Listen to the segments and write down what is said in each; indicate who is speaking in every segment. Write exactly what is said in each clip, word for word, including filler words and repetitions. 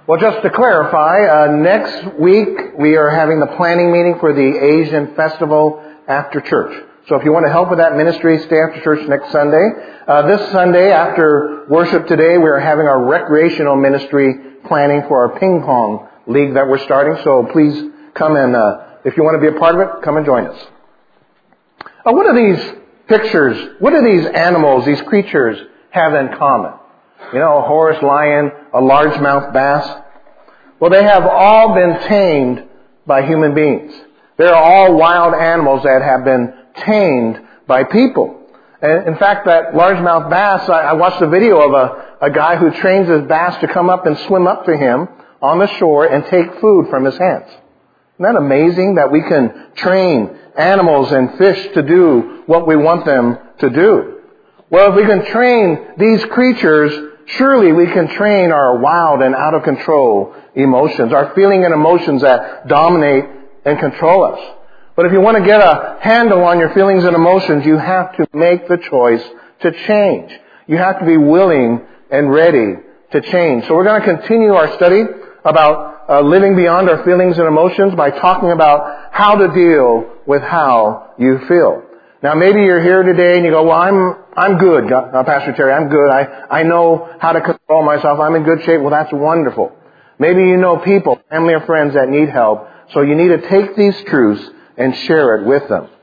Speaker 1: Well, just to clarify, uh, next week we are having the planning meeting for the Asian Festival after church. So if you want to help with that ministry, stay after church next Sunday. Uh, this Sunday, after worship today, we are having our recreational ministry planning for our ping pong league that we're starting. So please come and, uh, if you want to be a part of it, come and join us. Uh, what do these pictures, what do these animals, these creatures have in common? You know, a horse, lion, a largemouth bass. Well, they have all been tamed by human beings. They're all wild animals that have been tamed by people. And in fact, that largemouth bass, I, I watched a video of a, a guy who trains his bass to come up and swim up to him on the shore and take food from his hands. Isn't that amazing that we can train animals and fish to do what we want them to do? Well, if we can train these creatures, surely we can train our wild and out of control emotions, our feeling and emotions that dominate and control us. But if you want to get a handle on your feelings and emotions, you have to make the choice to change. You have to be willing and ready to change. So we're going to continue our study about uh, living beyond our feelings and emotions by talking about how to deal with how you feel. Now, maybe you're here today and you go, well, I'm I'm good, uh, Pastor Terry. I'm good. I, I know how to control myself. I'm in good shape. Well, that's wonderful. Maybe you know people, family or friends that need help. So you need to take these truths and share it with them.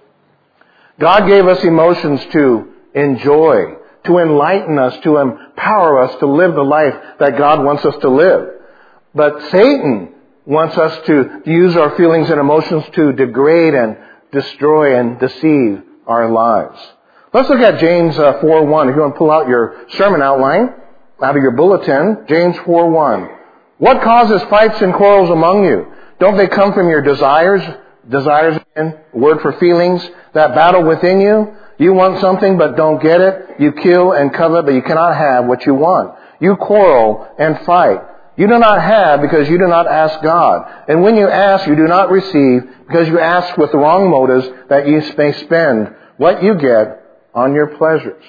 Speaker 1: God gave us emotions to enjoy, to enlighten us, to empower us to live the life that God wants us to live. But Satan wants us to use our feelings and emotions to degrade and destroy and deceive our lives. Let's look at James uh, four one. If you want to pull out your sermon outline out of your bulletin, James four one. What causes fights and quarrels among you? Don't they come from your desires? Desires, again, word for feelings, that battle within you. You want something but don't get it. You kill and covet, but you cannot have what you want. You quarrel and fight. You do not have because you do not ask God. And when you ask, you do not receive because you ask with the wrong motives, that you may spend what you get on your pleasures.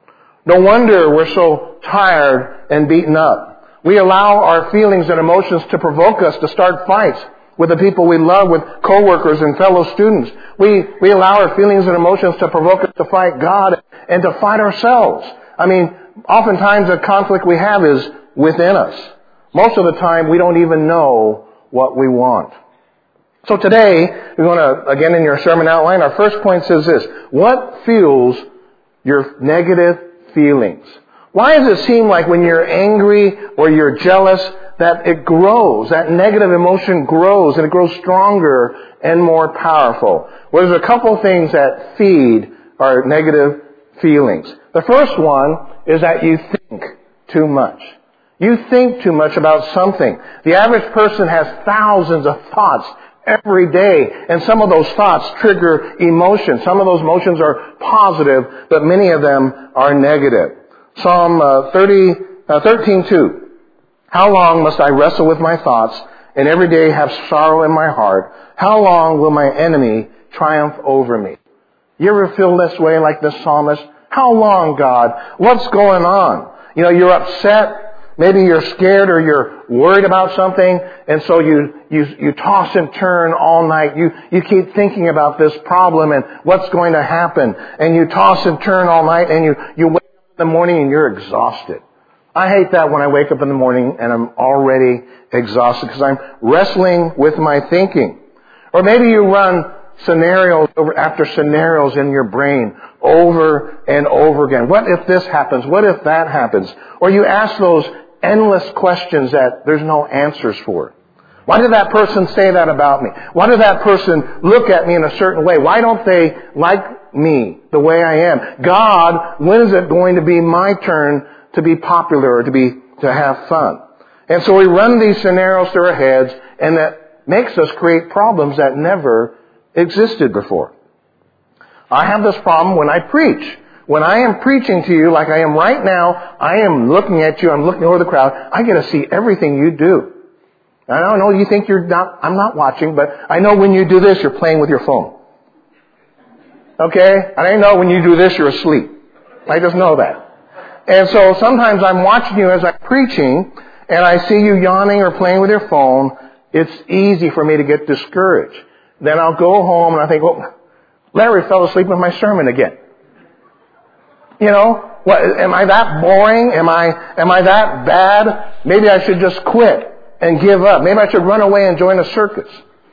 Speaker 1: No wonder we're so tired and beaten up. We allow our feelings and emotions to provoke us to start fights with the people we love, with coworkers and fellow students. We, we allow our feelings and emotions to provoke us to fight God and to fight ourselves. I mean, oftentimes the conflict we have is within us. Most of the time, we don't even know what we want. So today, we're going to, again in your sermon outline, our first point says this: what fuels your negative feelings? Why does it seem like when you're angry or you're jealous that it grows, that negative emotion grows and it grows stronger and more powerful? Well, there's a couple things that feed our negative feelings. The first one is that you think too much. You think too much about something. The average person has thousands of thoughts every day, and some of those thoughts trigger emotions. Some of those emotions are positive, but many of them are negative. Psalm uh, thirty, uh, thirteen two. How long must I wrestle with my thoughts and every day have sorrow in my heart? How long will my enemy triumph over me? You ever feel this way like this psalmist? How long, God? What's going on? You know, you're upset. Maybe you're scared or you're worried about something, and so you, you, you toss and turn all night. You, you keep thinking about this problem and what's going to happen, and you toss and turn all night, and you, you wake up in the morning and you're exhausted. I hate that when I wake up in the morning and I'm already exhausted because I'm wrestling with my thinking. Or maybe you run scenarios over after scenarios in your brain over and over again. What if this happens? What if that happens? Or you ask those endless questions that there's no answers for. Why did that person say that about me? Why did that person look at me in a certain way? Why don't they like me the way I am? God, when is it going to be my turn to be popular or to be to have fun? And so we run these scenarios through our heads, and that makes us create problems that never existed before. I have this problem when I preach. When I am preaching to you like I am right now, I am looking at you, I'm looking over the crowd, I get to see everything you do. I don't know, you think you're not, I'm not watching, but I know when you do this, you're playing with your phone. Okay? And I know when you do this, you're asleep. I just know that. And so sometimes I'm watching you as I'm preaching, and I see you yawning or playing with your phone, it's easy for me to get discouraged. Then I'll go home and I think, well, Larry fell asleep with my sermon again. You know, what, am I that boring? Am I, am I that bad? Maybe I should just quit and give up. Maybe I should run away and join a circus.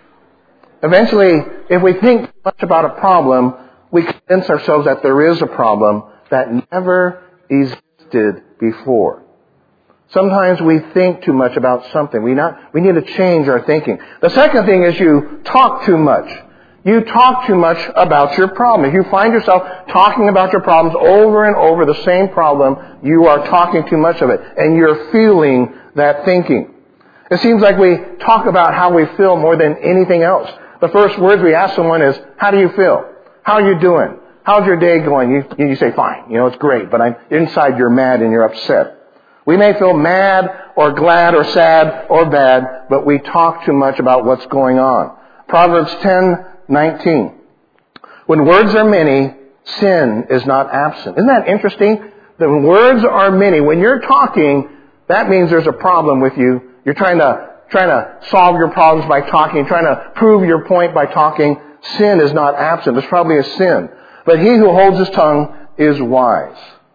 Speaker 1: Eventually, if we think much about a problem, we convince ourselves that there is a problem that never existed before. Sometimes we think too much about something. We not, we need to change our thinking. The second thing is you talk too much. You talk too much about your problem. If you find yourself talking about your problems over and over, the same problem, you are talking too much of it. And you're feeling that thinking. It seems like we talk about how we feel more than anything else. The first words we ask someone is, how do you feel? How are you doing? How's your day going? You, you say, fine. You know, it's great. But I'm, inside you're mad and you're upset. We may feel mad or glad or sad or bad, but we talk too much about what's going on. Proverbs ten nineteen. When words are many, sin is not absent. Isn't that interesting? That when words are many, when you're talking, that means there's a problem with you. You're trying to, trying to solve your problems by talking, trying to prove your point by talking. Sin is not absent. There's probably a sin. But he who holds his tongue is wise.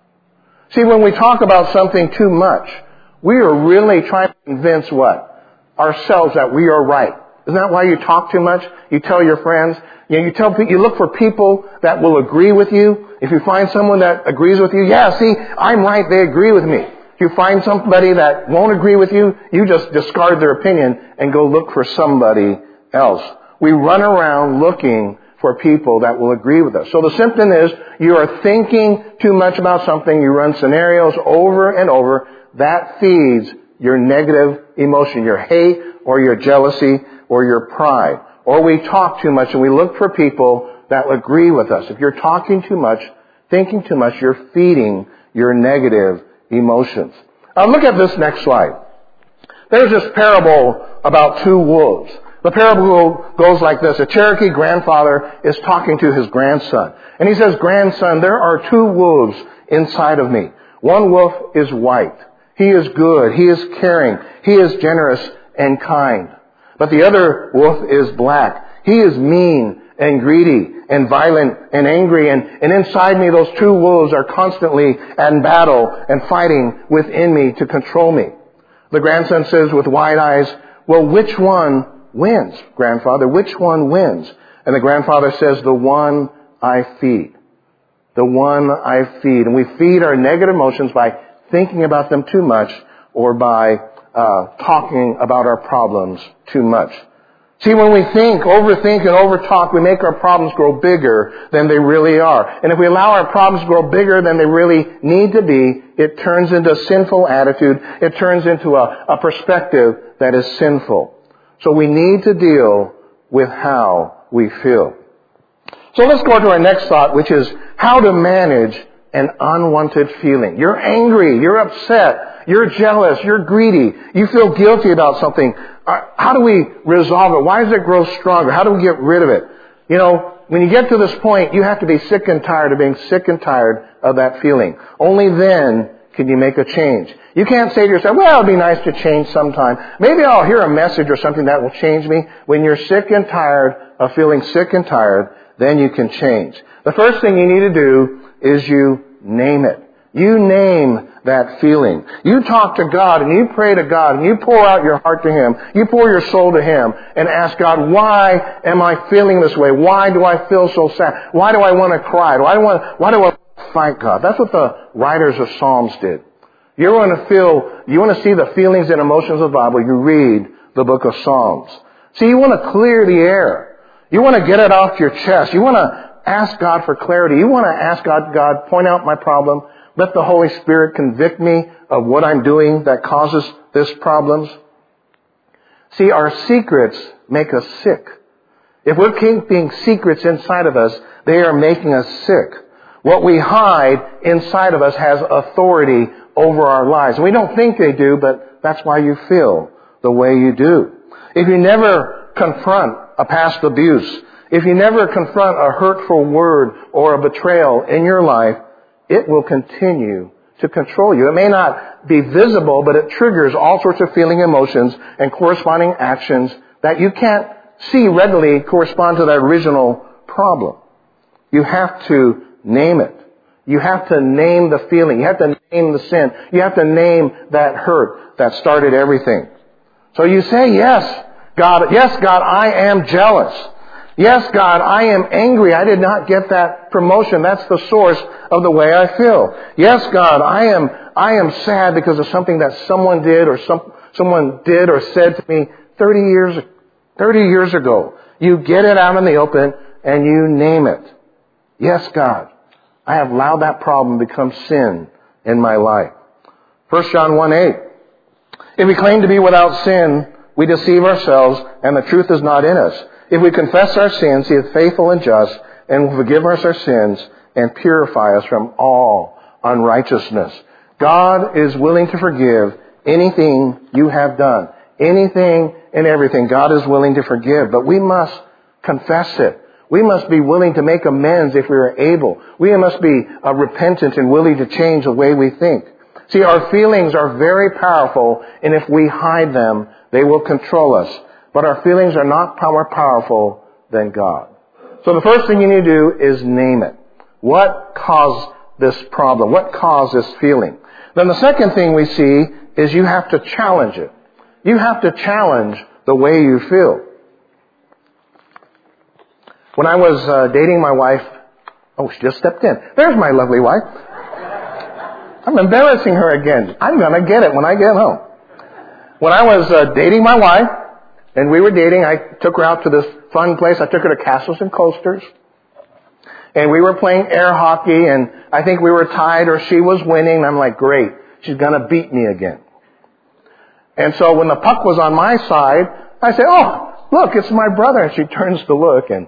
Speaker 1: See, when we talk about something too much, we are really trying to convince what? Ourselves that we are right. Isn't that why you talk too much? You tell your friends. You know, you tell you look for people that will agree with you. If you find someone that agrees with you, yeah, see, I'm right, they agree with me. If you find somebody that won't agree with you, you just discard their opinion and go look for somebody else. We run around looking for people that will agree with us. So the symptom is you are thinking too much about something. You run scenarios over and over. That feeds your negative emotion, your hate or your jealousy or your pride. Or we talk too much and we look for people that agree with us. If you're talking too much, thinking too much, you're feeding your negative emotions. Now look at this next slide. There's this parable about two wolves. The parable goes like this. A Cherokee grandfather is talking to his grandson. And he says, grandson, there are two wolves inside of me. One wolf is white. He is good. He is caring. He is generous and kind. But the other wolf is black. He is mean and greedy and violent and angry. And, and inside me, those two wolves are constantly in battle and fighting within me to control me. The grandson says with wide eyes, well, which one wins, grandfather? Which one wins? And the grandfather says, the one I feed. The one I feed. And we feed our negative emotions by thinking about them too much or by uh, talking about our problems too much. See, when we think, overthink, and overtalk, we make our problems grow bigger than they really are. And if we allow our problems to grow bigger than they really need to be, it turns into a sinful attitude. It turns into a, a perspective that is sinful. So we need to deal with how we feel. So let's go to our next thought, which is how to manage an unwanted feeling. You're angry. You're upset. You're jealous. You're greedy. You feel guilty about something. How do we resolve it? Why does it grow stronger? How do we get rid of it? You know, when you get to this point, you have to be sick and tired of being sick and tired of that feeling. Only then can you make a change. You can't say to yourself, well, it'd be nice to change sometime. Maybe I'll hear a message or something that will change me. When you're sick and tired of feeling sick and tired, then you can change. The first thing you need to do is you name it. You name that feeling. You talk to God and you pray to God and you pour out your heart to Him. You pour your soul to Him and ask God, why am I feeling this way? Why do I feel so sad? Why do I want to cry? Why do I want, why do I fight God? That's what the writers of Psalms did. You want to feel, you want to see the feelings and emotions of the Bible, you read the book of Psalms. See, you want to clear the air. You want to get it off your chest. You want to ask God for clarity. You want to ask God, God, point out my problem. Let the Holy Spirit convict me of what I'm doing that causes this problems. See, our secrets make us sick. If we're keeping secrets inside of us, they are making us sick. What we hide inside of us has authority over our lives. We don't think they do, but that's why you feel the way you do. If you never confront a past abuse, if you never confront a hurtful word or a betrayal in your life, it will continue to control you. It may not be visible, but it triggers all sorts of feeling emotions and corresponding actions that you can't see readily correspond to that original problem. You have to name it. You have to name the feeling. You have to name the sin. You have to name that hurt that started everything. So you say, yes, God, yes, God, I am jealous. Yes, God, I am angry. I did not get that promotion. That's the source of the way I feel. Yes, God, I am, I am sad because of something that someone did or some, someone did or said to me thirty years, thirty years ago. You get it out in the open and you name it. Yes, God, I have allowed that problem become sin in my life. First John one eight. If we claim to be without sin, we deceive ourselves and the truth is not in us. If we confess our sins, He is faithful and just and will forgive us our sins and purify us from all unrighteousness. God is willing to forgive anything you have done. Anything and everything God is willing to forgive. But we must confess it. We must be willing to make amends if we are able. We must be uh, repentant and willing to change the way we think. See, our feelings are very powerful, and if we hide them, they will control us. But our feelings are not more powerful than God. So the first thing you need to do is name it. What caused this problem? What caused this feeling? Then the second thing we see is you have to challenge it. You have to challenge the way you feel. When I was uh, dating my wife, oh, she just stepped in. There's my lovely wife. I'm embarrassing her again. I'm going to get it when I get home. When I was uh, dating my wife, and we were dating, I took her out to this fun place. I took her to Castles and Coasters. And we were playing air hockey, and I think we were tied or she was winning. And I'm like, great, she's going to beat me again. And so when the puck was on my side, I said, oh, look, it's my brother. And she turns to look and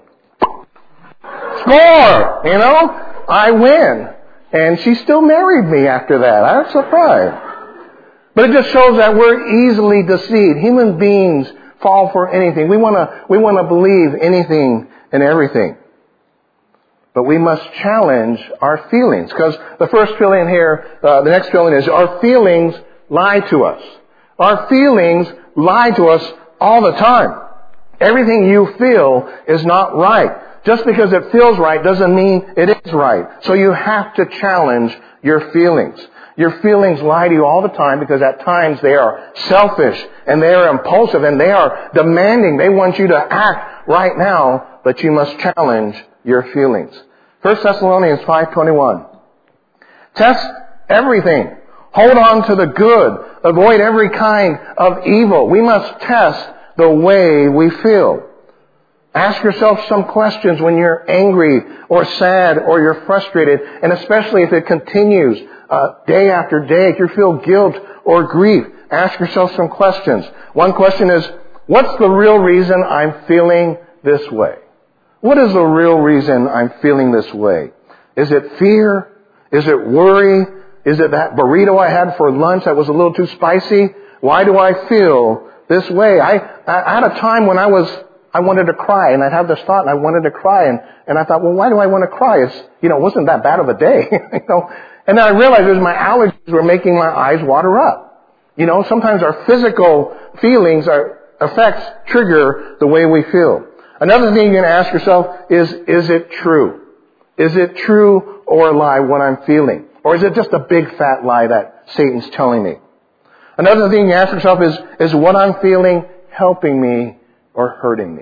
Speaker 1: score! You know, I win. And she still married me after that. I was surprised. But it just shows that we're easily deceived. Human beings fall for anything. We want to we want to believe anything and everything. But we must challenge our feelings. Because the first feeling here, uh, the next feeling is our feelings lie to us. Our feelings lie to us all the time. Everything you feel is not right. Just because it feels right doesn't mean it is right. So you have to challenge your feelings. Your feelings lie to you all the time because at times they are selfish and they are impulsive and they are demanding. They want you to act right now, but you must challenge your feelings. First Thessalonians five twenty-one. Test everything. Hold on to the good. Avoid every kind of evil. We must test the way we feel. Ask yourself some questions when you're angry or sad or you're frustrated, and especially if it continues uh, day after day, if you feel guilt or grief. Ask yourself some questions. One question is, what's the real reason I'm feeling this way? What is the real reason I'm feeling this way? Is it fear? Is it worry? Is it that burrito I had for lunch that was a little too spicy? Why do I feel this way? I, I had a time when I was, I wanted to cry, and I'd have this thought, and I wanted to cry, and, and I thought, well, why do I want to cry? It's, you know, it wasn't that bad of a day, you know. And then I realized it was my allergies were making my eyes water up. You know, sometimes our physical feelings, our effects trigger the way we feel. Another thing you're going to ask yourself is, is it true? Is it true or a lie what I'm feeling? Or is it just a big fat lie that Satan's telling me? Another thing you ask yourself is, is what I'm feeling helping me or hurting me?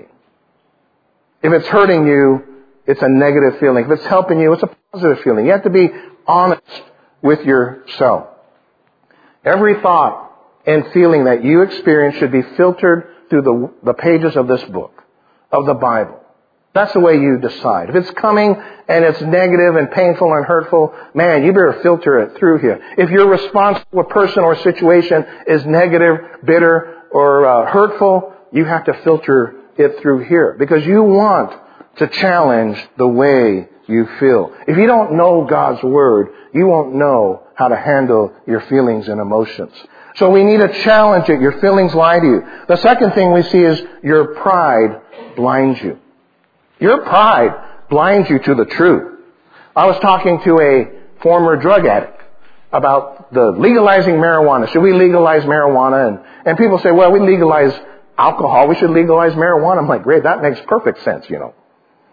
Speaker 1: If it's hurting you, it's a negative feeling. If it's helping you, it's a positive feeling. You have to be honest with yourself. Every thought and feeling that you experience should be filtered through the, the pages of this book, of the Bible. That's the way you decide. If it's coming and it's negative and painful and hurtful, man, you better filter it through here. If your response to a person or situation is negative, bitter, or uh, hurtful, you have to filter it through here. Because you want to challenge the way you feel. If you don't know God's Word, you won't know how to handle your feelings and emotions. So we need to challenge it. Your feelings lie to you. The second thing we see is your pride blinds you. Your pride blinds you to the truth. I was talking to a former drug addict about the legalizing marijuana. Should we legalize marijuana? And, and people say, well, we legalize alcohol. We should legalize marijuana. I'm like, great, that makes perfect sense, you know.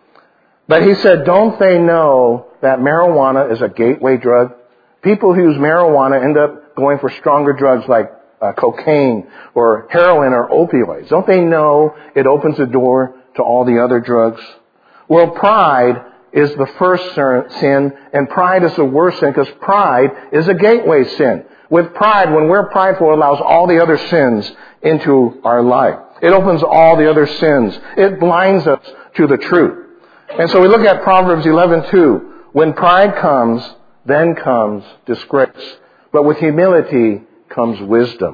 Speaker 1: But he said, don't they know that marijuana is a gateway drug? People who use marijuana end up going for stronger drugs like uh, cocaine or heroin or opioids. Don't they know it opens the door to all the other drugs? Well, pride is the first sin, and pride is the worst sin because pride is a gateway sin. With pride, when we're prideful, it allows all the other sins into our life. It opens all the other sins. It blinds us to the truth. And so we look at Proverbs eleven two. When pride comes, then comes disgrace. But with humility comes wisdom.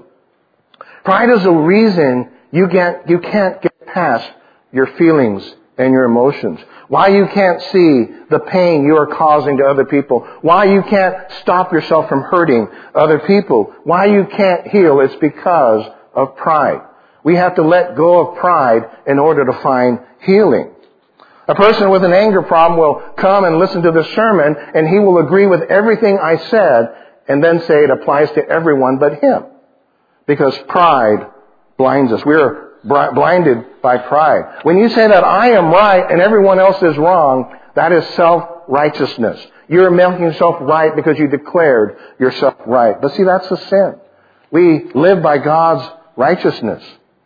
Speaker 1: Pride is the reason you can't, you can't get past your feelings and your emotions. Why you can't see the pain you are causing to other people. Why you can't stop yourself from hurting other people. Why you can't heal. It's because of pride. We have to let go of pride in order to find healing. A person with an anger problem will come and listen to the sermon, and he will agree with everything I said and then say it applies to everyone but him. Because pride blinds us. We're blinded by pride. When you say that I am right and everyone else is wrong, that is self-righteousness. You're making yourself right because you declared yourself right. But see, that's a sin. We live by God's righteousness.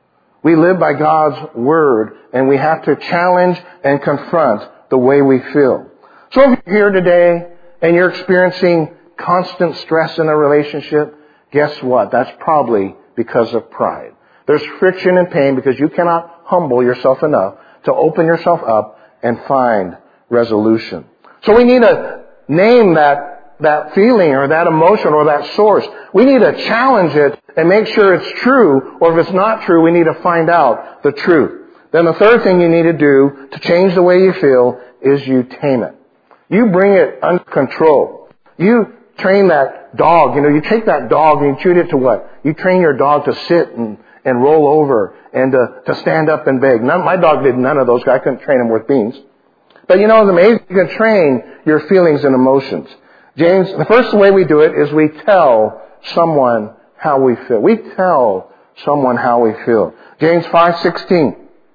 Speaker 1: We live by God's word, and we have to challenge and confront the way we feel. So if you're here today and you're experiencing constant stress in a relationship, guess what? That's probably because of pride. There's friction and pain because you cannot humble yourself enough to open yourself up and find resolution. So we need to name that, that feeling or that emotion or that source. We need to challenge it and make sure it's true, or if it's not true, we need to find out the truth. Then the third thing you need to do to change the way you feel is you tame it. You bring it under control. You train that dog. You know, you take that dog and you treat it to what? You train your dog to sit and, and roll over and to, to stand up and beg. None, my dog did none of those. I couldn't train him with beans. But you know, it's amazing. You can train your feelings and emotions. James, the first way we do it is we tell someone how we feel. We tell someone how we feel. James five sixteen.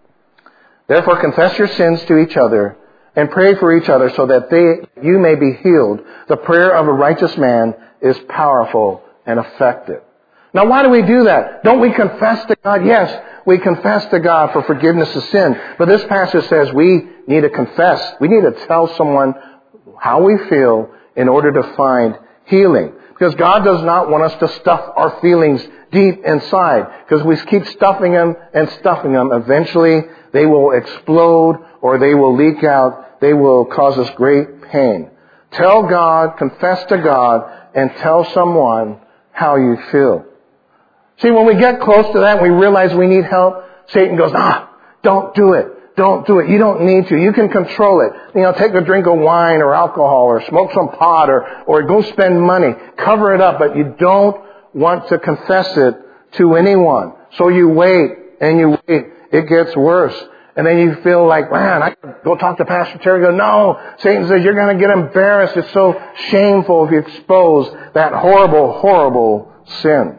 Speaker 1: Therefore confess your sins to each other and pray for each other so that they, you may be healed. The prayer of a righteous man is powerful and effective. Now why do we do that? Don't we confess to God? Yes, we confess to God for forgiveness of sin. But this passage says we need to confess. We need to tell someone how we feel in order to find healing. Because God does not want us to stuff our feelings deep inside. Because we keep stuffing them and stuffing them. Eventually, they will explode or they will leak out. They will cause us great pain. Tell God, confess to God, and tell someone how you feel. See, when we get close to that, we realize we need help, Satan goes, ah, don't do it. Don't do it. You don't need to. You can control it. You know, take a drink of wine or alcohol or smoke some pot or, or go spend money. Cover it up, but you don't want to confess it to anyone. So you wait and you wait. It gets worse. And then you feel like, man, I can go talk to Pastor Terry. Go, no. Satan says, you're going to get embarrassed. It's so shameful if you expose that horrible, horrible sin.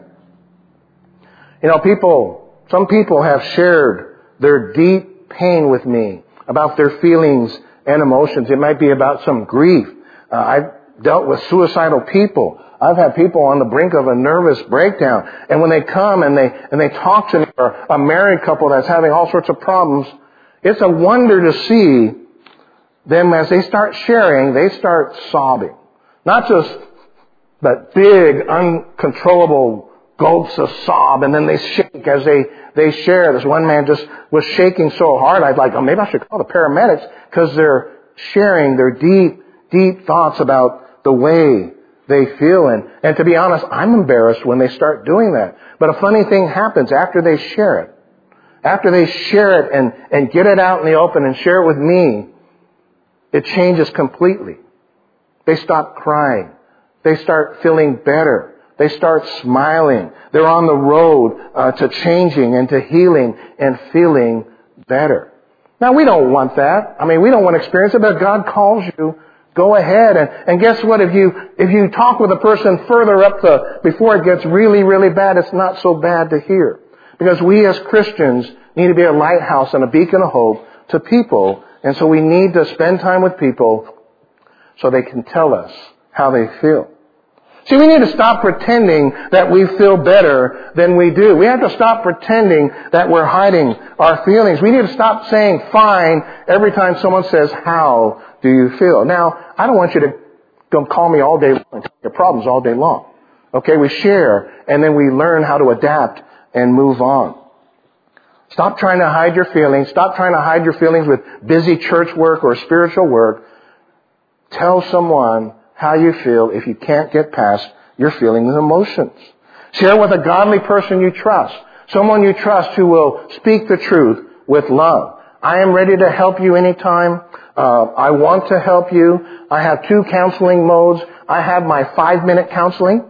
Speaker 1: You know, people, some people have shared their deep pain with me about their feelings and emotions. It might be about some grief. Uh, I've dealt with suicidal people. I've had people on the brink of a nervous breakdown. And when they come and they, and they talk to me, or a married couple that's having all sorts of problems, it's a wonder to see them as they start sharing, they start sobbing. Not just, but big, uncontrollable gulps of sob, and then they shake as they, they share. This one man just was shaking so hard, I was like, oh, maybe I should call the paramedics, because they're sharing their deep, deep thoughts about the way they feel. And, and to be honest, I'm embarrassed when they start doing that. But a funny thing happens after they share it. After they share it and, and get it out in the open and share it with me, it changes completely. They stop crying. They start feeling better. They start smiling. They're on the road uh, to changing and to healing and feeling better. Now, we don't want that. I mean, we don't want to experience it, but God calls you. go ahead. And, and guess what? If you, if you talk with a person further up the, before it gets really, really bad, it's not so bad to hear. Because we as Christians need to be a lighthouse and a beacon of hope to people. And so we need to spend time with people so they can tell us how they feel. See, we need to stop pretending that we feel better than we do. We have to stop pretending that we're hiding our feelings. We need to stop saying fine every time someone says, how do you feel? Now, I don't want you to go call me all day long and tell your problems all day long. Okay, we share and then we learn how to adapt and move on. Stop trying to hide your feelings. Stop trying to hide your feelings with busy church work or spiritual work. Tell someone how you feel if you can't get past your feelings and emotions. Share with a godly person you trust. Someone you trust who will speak the truth with love. I am ready to help you anytime. Uh, I want to help you. I have two counseling modes. I have my five-minute counseling.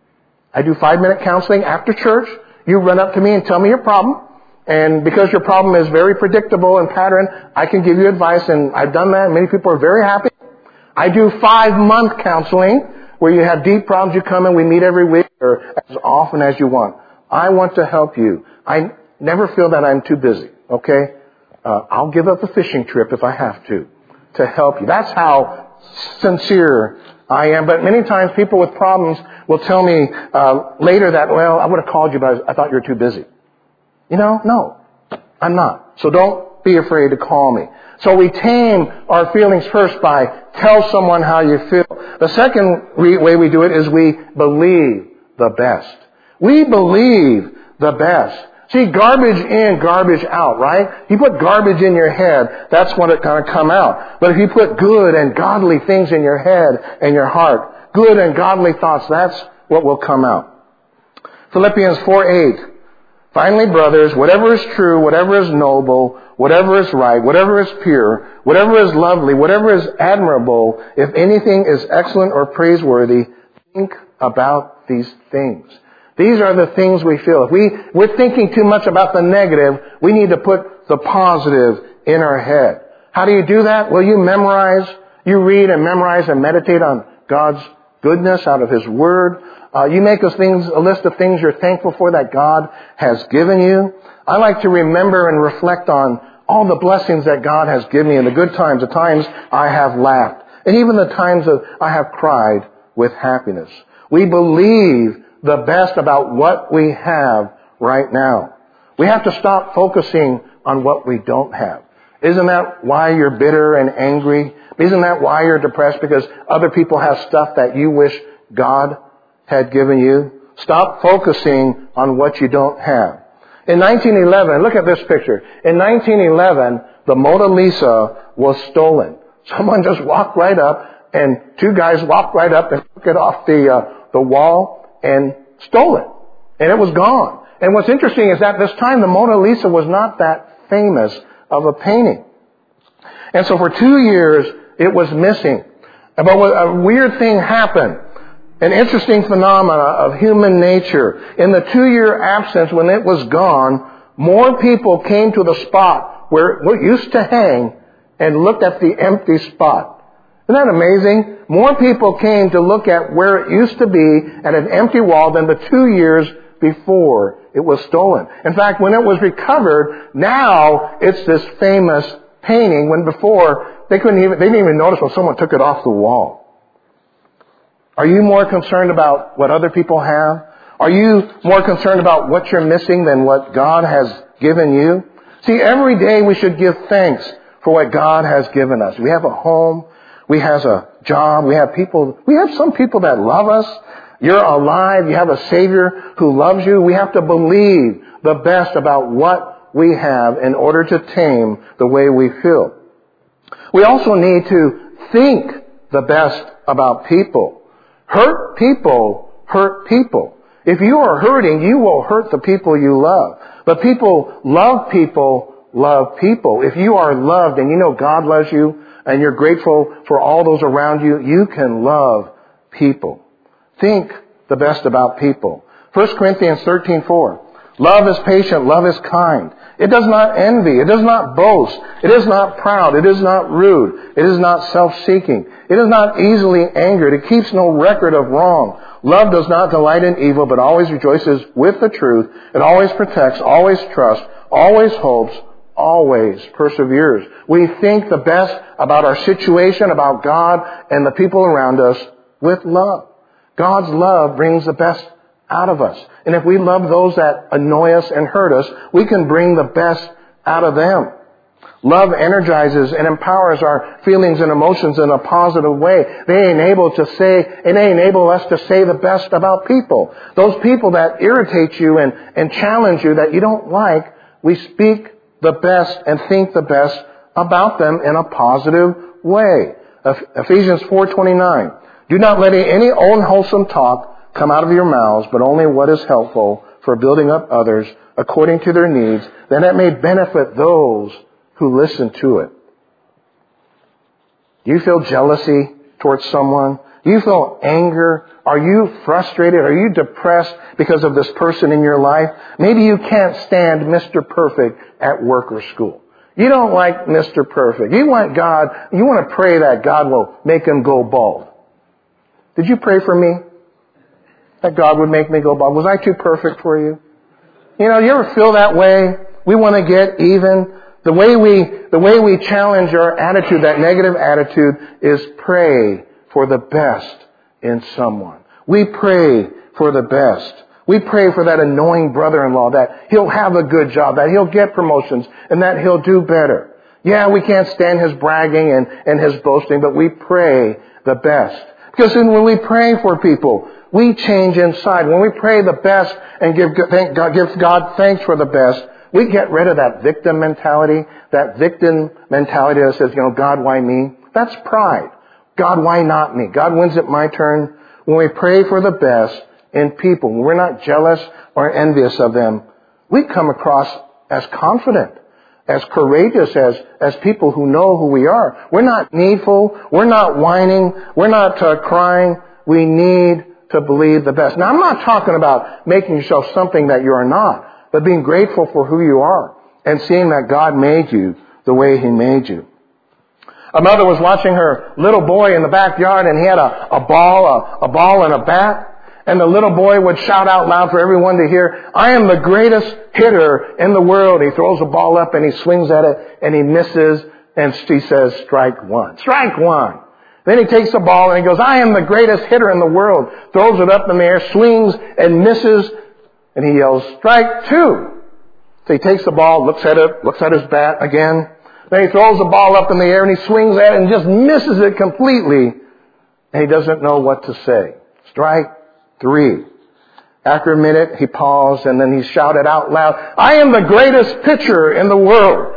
Speaker 1: I do five-minute counseling after church. You run up to me and tell me your problem. And because your problem is very predictable and patterned, I can give you advice. And I've done that. Many people are very happy. I do five-month counseling where you have deep problems. You come and we meet every week or as often as you want. I want to help you. I never feel that I'm too busy, okay? Uh, I'll give up a fishing trip if I have to, to help you. That's how sincere I am. But many times people with problems will tell me uh, later that, well, I would have called you, but I thought you were too busy. You know, no, I'm not. So don't be afraid to call me. So we tame our feelings first by tell someone how you feel. The second re- way we do it is we believe the best. We believe the best. See, garbage in, garbage out, right? You put garbage in your head, that's when it's going to come out. But if you put good and godly things in your head and your heart, good and godly thoughts, that's what will come out. Philippians four eight. Finally, brothers, whatever is true, whatever is noble, whatever is right, whatever is pure, whatever is lovely, whatever is admirable, if anything is excellent or praiseworthy, think about these things. These are the things we feel. If we, we're thinking too much about the negative, we need to put the positive in our head. How do you do that? Well, you memorize, you read and memorize and meditate on God's goodness out of His Word. Uh, you make a, things, a list of things you're thankful for that God has given you. I like to remember and reflect on all the blessings that God has given me in the good times, the times I have laughed, and even the times that I have cried with happiness. We believe the best about what we have right now. We have to stop focusing on what we don't have. Isn't that why you're bitter and angry? Isn't that why you're depressed? Because other people have stuff that you wish God had given you. Stop focusing on what you don't have. In nineteen eleven, look at this picture. In nineteen eleven, the Mona Lisa was stolen. Someone just walked right up, and two guys walked right up and took it off the uh, the wall and stole it. And it was gone. And what's interesting is that this time the Mona Lisa was not that famous of a painting. And so for two years, it was missing. But a weird thing happened. An interesting phenomena of human nature. In the two-year absence, when it was gone, more people came to the spot where it used to hang and looked at the empty spot. Isn't that amazing? More people came to look at where it used to be at an empty wall than the two years before it was stolen. In fact, when it was recovered, now it's this famous painting, when before they couldn't even, they didn't even notice when someone took it off the wall. Are you more concerned about what other people have? Are you more concerned about what you're missing than what God has given you? See, every day we should give thanks for what God has given us. We have a home. We have a job. We have people. We have some people that love us. You're alive. You have a Savior who loves you. We have to believe the best about what we have in order to tame the way we feel. We also need to think the best about people. Hurt people hurt people. If you are hurting, you will hurt the people you love. But people love people love people. If you are loved and you know God loves you and you're grateful for all those around you, you can love people. Think the best about people. First Corinthians thirteen four. Love is patient. Love is kind. It does not envy. It does not boast. It is not proud. It is not rude. It is not self-seeking. It is not easily angered. It keeps no record of wrong. Love does not delight in evil, but always rejoices with the truth. It always protects, always trusts, always hopes, always perseveres. We think the best about our situation, about God and the people around us with love. God's love brings the best out of us. And if we love those that annoy us and hurt us, we can bring the best out of them. Love energizes and empowers our feelings and emotions in a positive way. They enable to say, and they enable us to say the best about people. Those people that irritate you and, and challenge you that you don't like, we speak the best and think the best about them in a positive way. Ephesians four twenty-nine. Do not let any unwholesome talk come out of your mouths, but only what is helpful for building up others according to their needs, that it may benefit those who listen to it. Do you feel jealousy towards someone? Do you feel anger? Are you frustrated? Are you depressed because of this person in your life? Maybe you can't stand Mister Perfect at work or school. You don't like Mister Perfect. You want God, you want to pray that God will make him go bald. Did you pray for me? That God would make me go bald. Was I too perfect for you? You know, you ever feel that way? We want to get even. The way we, the way we challenge our attitude, that negative attitude, is pray for the best in someone. We pray for the best. We pray for that annoying brother-in-law that he'll have a good job, that he'll get promotions, and that he'll do better. Yeah, we can't stand his bragging and, and his boasting, but we pray the best. Because when we pray for people, we change inside. When we pray the best and give thank God, give God thanks for the best, we get rid of that victim mentality, that victim mentality that says, you know, God, why me? That's pride. God, why not me? God, when's it my turn? When we pray for the best in people, when we're not jealous or envious of them, we come across as confident, as courageous, as, as people who know who we are. We're not needful. We're not whining. We're not uh, crying. We need to believe the best. Now, I'm not talking about making yourself something that you are not, but being grateful for who you are and seeing that God made you the way He made you. A mother was watching her little boy in the backyard, and he had a, a ball, a, a ball and a bat. And the little boy would shout out loud for everyone to hear, I am the greatest hitter in the world. He throws the ball up and he swings at it and he misses, and she says, strike one. Strike one. Then he takes the ball and he goes, I am the greatest hitter in the world. Throws it up in the air, swings and misses, and he yells, strike two. So he takes the ball, looks at it, looks at his bat again. Then he throws the ball up in the air and he swings at it and just misses it completely. And he doesn't know what to say. Strike three. After a minute, he paused and then he shouted out loud, I am the greatest pitcher in the world.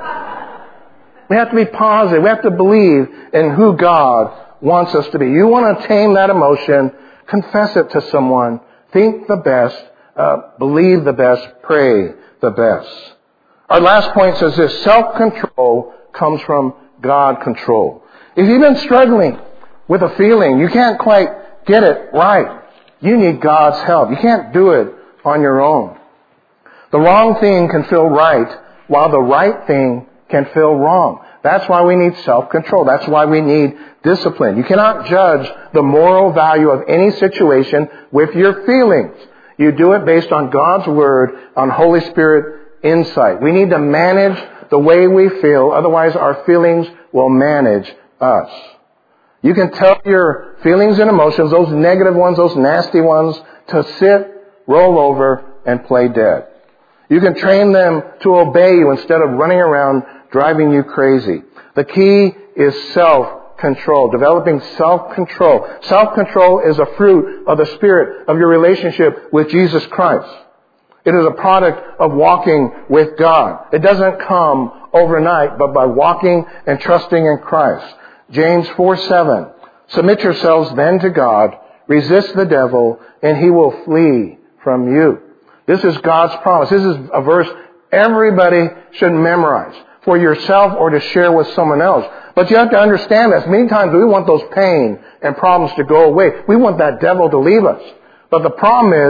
Speaker 1: We have to be positive. We have to believe in who God wants us to be. You want to tame that emotion, confess it to someone, think the best, uh, believe the best, pray the best. Our last point says this, self-control comes from God control. If you've been struggling with a feeling, you can't quite get it right, you need God's help. You can't do it on your own. The wrong thing can feel right, while the right thing can feel wrong. That's why we need self-control. That's why we need discipline. You cannot judge the moral value of any situation with your feelings. You do it based on God's Word, on Holy Spirit insight. We need to manage the way we feel, otherwise our feelings will manage us. You can tell your feelings and emotions, those negative ones, those nasty ones, to sit, roll over, and play dead. You can train them to obey you instead of running around driving you crazy. The key is self-control, developing self-control. Self-control is a fruit of the Spirit of your relationship with Jesus Christ. It is a product of walking with God. It doesn't come overnight, but by walking and trusting in Christ. James four seven, submit yourselves then to God, resist the devil, and he will flee from you. This is God's promise. This is a verse everybody should memorize for yourself or to share with someone else. But you have to understand this. Many times we want those pain and problems to go away. We want that devil to leave us. But the problem is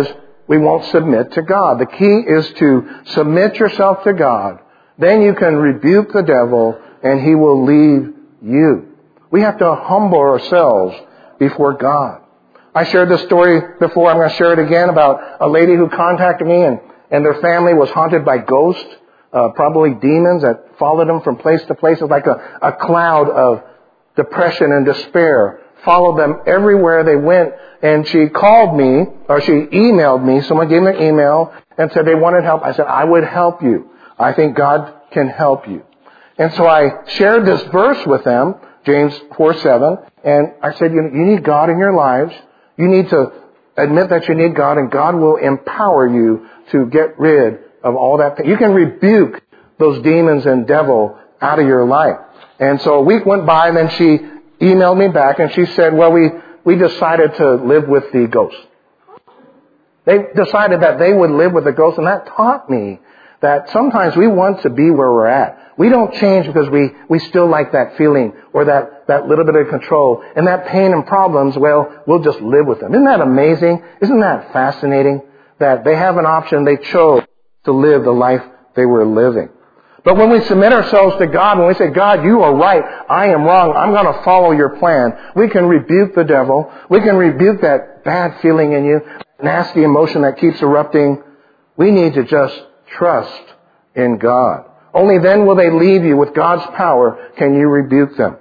Speaker 1: we won't submit to God. The key is to submit yourself to God. Then you can rebuke the devil and he will leave you. We have to humble ourselves before God. I shared this story before. I'm going to share it again about a lady who contacted me and, and their family was haunted by ghosts, uh, probably demons that followed them from place to place. It was like a, a cloud of depression and despair followed them everywhere they went. And she called me, or she emailed me. Someone gave me an email and said they wanted help. I said, I would help you. I think God can help you. And so I shared this verse with them, James four seven, and I said, you, you need God in your lives. You need to admit that you need God, and God will empower you to get rid of all that. You can rebuke those demons and devil out of your life. And so a week went by, and then she emailed me back, and she said, well, we, we decided to live with the ghost. They decided that they would live with the ghost, and that taught me that sometimes we want to be where we're at. We don't change because we, we still like that feeling or that, that little bit of control. And that pain and problems, well, we'll just live with them. Isn't that amazing? Isn't that fascinating? That they have an option. They chose to live the life they were living. But when we submit ourselves to God, when we say, God, you are right, I am wrong, I'm going to follow your plan, we can rebuke the devil. We can rebuke that bad feeling in you, nasty emotion that keeps erupting. We need to just trust in God. Only then will they leave you. With God's power can you rebuke them.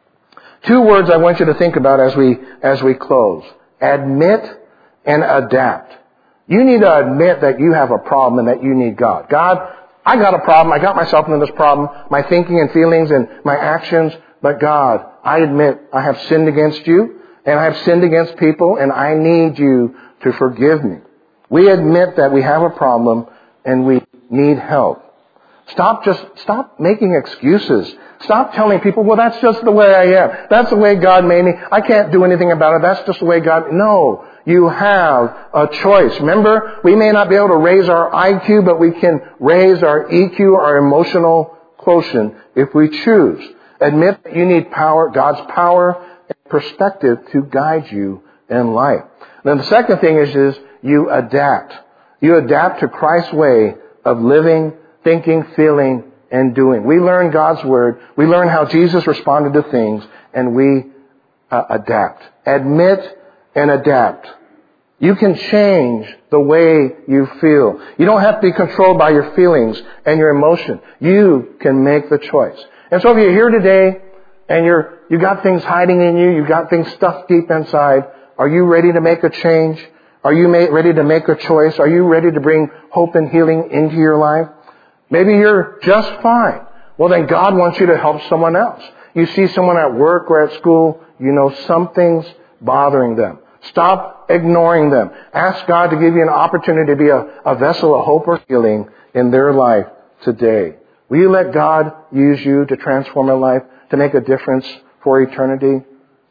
Speaker 1: Two words I want you to think about as we as we close. Admit and adapt. You need to admit that you have a problem and that you need God. God, I got a problem. I got myself into this problem. My thinking and feelings and my actions. But God, I admit I have sinned against you and I have sinned against people and I need you to forgive me. We admit that we have a problem and we need help. Stop just, stop making excuses. Stop telling people, well, that's just the way I am. That's the way God made me. I can't do anything about it. That's just the way God... No, you have a choice. Remember, we may not be able to raise our I Q, but we can raise our E Q, our emotional quotient, if we choose. Admit that you need power, God's power and perspective to guide you in life. Then the second thing is, is you adapt. You adapt to Christ's way of living, thinking, feeling, and doing. We learn God's Word. We learn how Jesus responded to things, and we uh, adapt. Admit and adapt. You can change the way you feel. You don't have to be controlled by your feelings and your emotion. You can make the choice. And so if you're here today and you're you got things hiding in you, you got things stuffed deep inside, are you ready to make a change? Are you ready to make a choice? Are you ready to bring hope and healing into your life? Maybe you're just fine. Well, then God wants you to help someone else. You see someone at work or at school, you know something's bothering them. Stop ignoring them. Ask God to give you an opportunity to be a, a vessel of hope or healing in their life today. Will you let God use you to transform a life, to make a difference for eternity?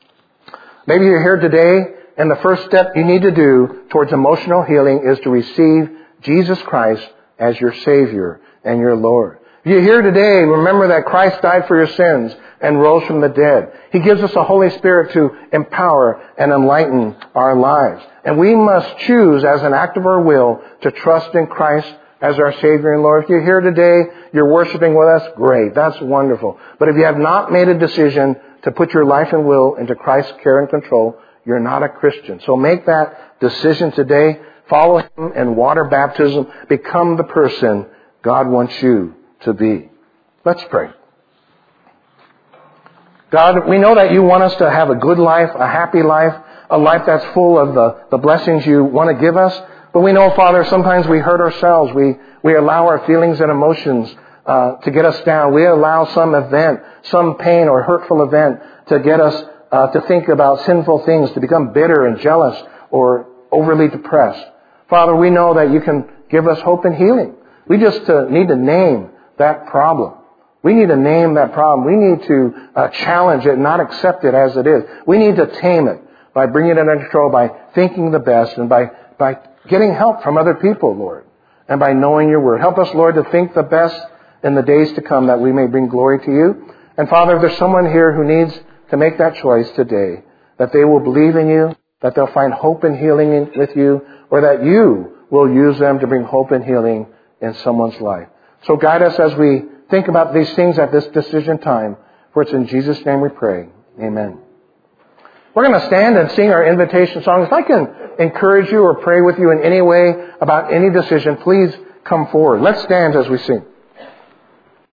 Speaker 1: Maybe you're here today and the first step you need to do towards emotional healing is to receive Jesus Christ as your Savior and your Lord. If you're here today, remember that Christ died for your sins and rose from the dead. He gives us the Holy Spirit to empower and enlighten our lives. And we must choose as an act of our will to trust in Christ as our Savior and Lord. If you're here today, you're worshiping with us, great. That's wonderful. But if you have not made a decision to put your life and will into Christ's care and control, you're not a Christian. So make that decision today. Follow Him in water baptism. Become the person God wants you to be. Let's pray. God, we know that you want us to have a good life, a happy life, a life that's full of the, the blessings you want to give us. But we know, Father, sometimes we hurt ourselves. We, we allow our feelings and emotions uh, to get us down. We allow some event, some pain or hurtful event to get us uh, to think about sinful things, to become bitter and jealous or overly depressed. Father, we know that you can give us hope and healing. We just uh, need to name that problem. We need to name that problem. We need to uh, challenge it, not accept it as it is. We need to tame it by bringing it under control, by thinking the best, and by, by getting help from other people, Lord, and by knowing your word. Help us, Lord, to think the best in the days to come that we may bring glory to you. And Father, if there's someone here who needs to make that choice today, that they will believe in you, that they'll find hope and healing in, with you, or that you will use them to bring hope and healing in someone's life. So guide us as we think about these things at this decision time. For it's in Jesus' name we pray. Amen. We're going to stand and sing our invitation song. If I can encourage you or pray with you in any way about any decision, please come forward. Let's stand as we sing.